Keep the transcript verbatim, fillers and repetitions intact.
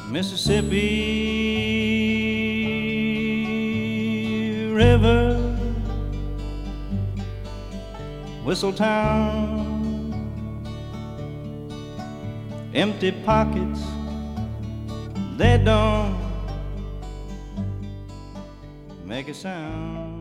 Mississippi River, Whistletown, empty pockets, they don't make a sound.